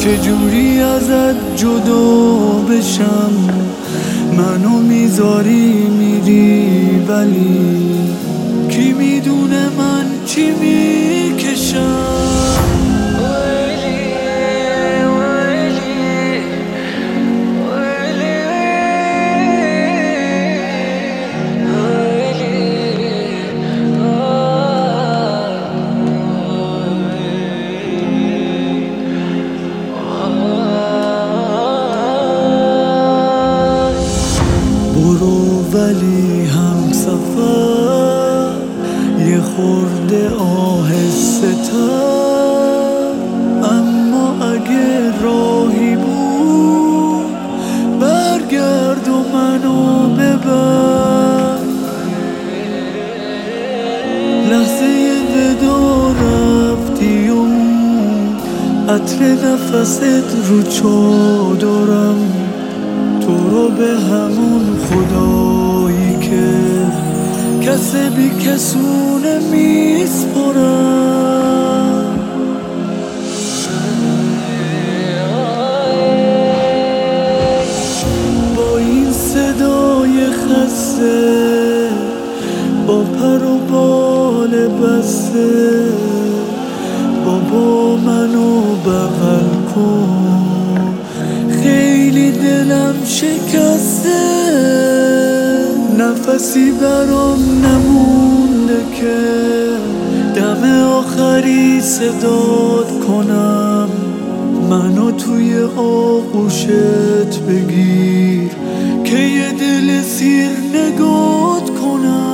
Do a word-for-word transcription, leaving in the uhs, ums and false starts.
چجوری ازت جدا بشم، منو میذاری میری ولی کی میدونه من چی میکشم. برو ولی هم سفر یه خورده آهسته تر، اما اگه راهی بود برگرد و منو ببر. لحظه ودا رفتی و عطر نفست رو چادرم، تو رو به همون خدایی که کس بی کسونه میسپرم. با این صدای خسته، با پر و بال بسته، بابا منو بغل کن، خیلی دلم شکسته. نفسی برام نمونده که دم آخری صدات کنم، منو توی آغوشت بگیر که یه دل سیر نگات کنم.